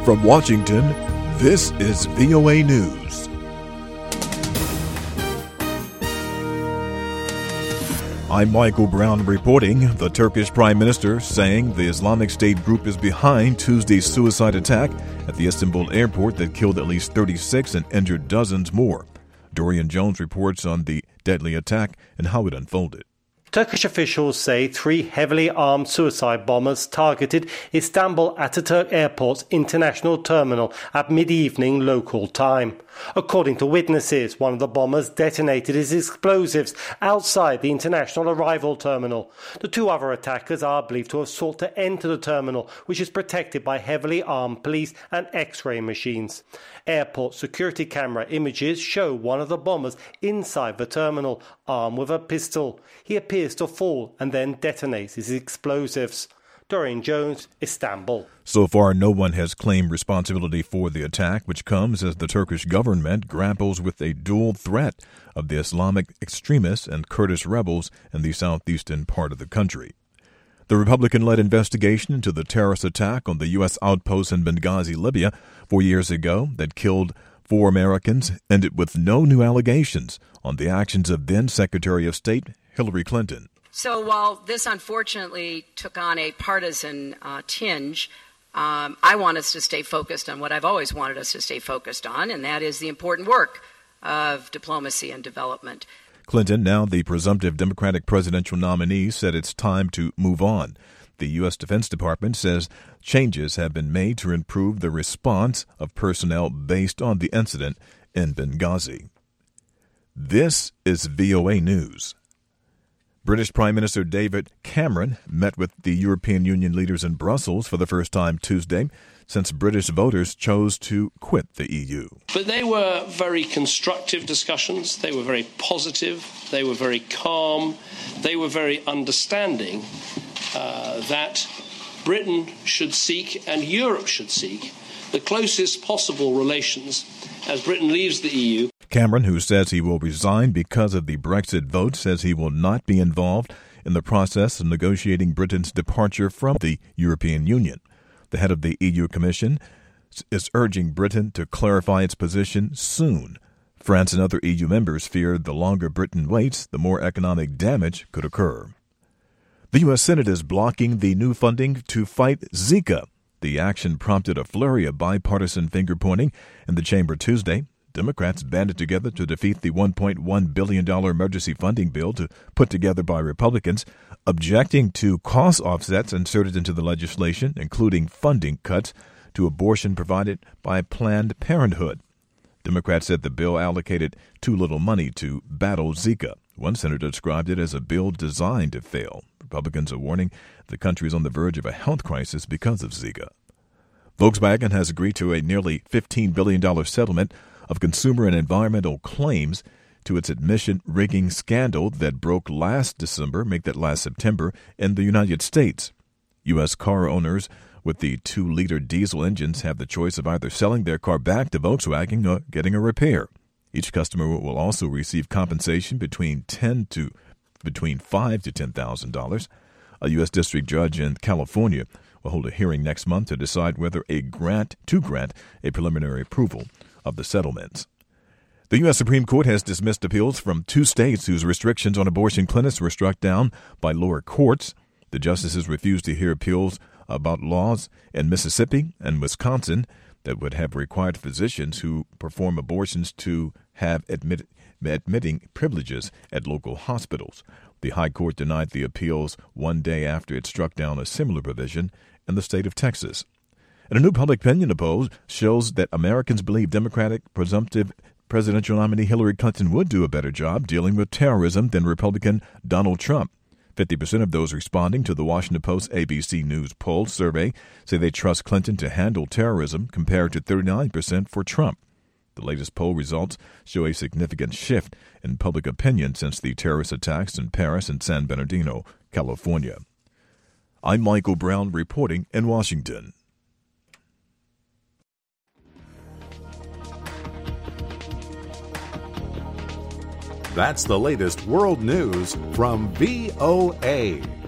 From Washington, this is VOA News. I'm Michael Brown reporting. The Turkish Prime Minister saying the Islamic State group is behind Tuesday's suicide attack at the Istanbul airport that killed at least 36 and injured dozens more. Dorian Jones reports on the deadly attack and how it unfolded. Turkish officials say 3 heavily armed suicide bombers targeted Istanbul Ataturk Airport's international terminal at mid-evening local time. According to witnesses, one of the bombers detonated his explosives outside the international arrival terminal. The 2 other attackers are believed to have sought to enter the terminal, which is protected by heavily armed police and X-ray machines. Airport security camera images show one of the bombers inside the terminal, armed with a pistol. He appears to fall and then detonates his explosives. Dorian Jones, Istanbul. So far, no one has claimed responsibility for the attack, which comes as the Turkish government grapples with a dual threat of the Islamic extremists and Kurdish rebels in the southeastern part of the country. The Republican-led investigation into the terrorist attack on the U.S. outpost in Benghazi, Libya, 4 years ago that killed 4 Americans ended with no new allegations on the actions of then-Secretary of State Hillary Clinton. So while this unfortunately took on a partisan tinge, I want us to stay focused on what I've always wanted us to stay focused on, and that is the important work of diplomacy and development. Clinton, now the presumptive Democratic presidential nominee, said it's time to move on. The U.S. Defense Department says changes have been made to improve the response of personnel based on the incident in Benghazi. This is VOA News. British Prime Minister David Cameron met with the European Union leaders in Brussels for the first time Tuesday since British voters chose to quit the EU. But they were very constructive discussions. They were very positive. They were very calm. They were very understanding that Britain should seek and Europe should seek the closest possible relations as Britain leaves the EU. Cameron, who says he will resign because of the Brexit vote, says he will not be involved in the process of negotiating Britain's departure from the European Union. The head of the EU Commission is urging Britain to clarify its position soon. France and other EU members fear the longer Britain waits, the more economic damage could occur. The U.S. Senate is blocking the new funding to fight Zika. The action prompted a flurry of bipartisan finger-pointing in the chamber Tuesday. Democrats banded together to defeat the $1.1 billion emergency funding bill put together by Republicans, objecting to cost offsets inserted into the legislation, including funding cuts to abortion provided by Planned Parenthood. Democrats said the bill allocated too little money to battle Zika. One senator described it as a bill designed to fail. Republicans are warning the country is on the verge of a health crisis because of Zika. Volkswagen has agreed to a nearly $15 billion settlement of consumer and environmental claims to its emission rigging scandal that broke last September in the United States. U.S. car owners with the 2-liter diesel engines have the choice of either selling their car back to Volkswagen or getting a repair. Each customer will also receive compensation between $5,000 to $10,000. A U.S. district judge in California will hold a hearing next month to decide whether to grant a preliminary approval of the settlements. The U.S. Supreme Court has dismissed appeals from 2 states whose restrictions on abortion clinics were struck down by lower courts. The justices refused to hear appeals about laws in Mississippi and Wisconsin that would have required physicians who perform abortions to have admitting privileges at local hospitals. The High Court denied the appeals one day after it struck down a similar provision in the state of Texas. And a new public opinion poll shows that Americans believe Democratic presumptive presidential nominee Hillary Clinton would do a better job dealing with terrorism than Republican Donald Trump. 50% of those responding to the Washington Post ABC News poll survey say they trust Clinton to handle terrorism, compared to 39% for Trump. The latest poll results show a significant shift in public opinion since the terrorist attacks in Paris and San Bernardino, California. I'm Michael Brown reporting in Washington. That's the latest world news from VOA.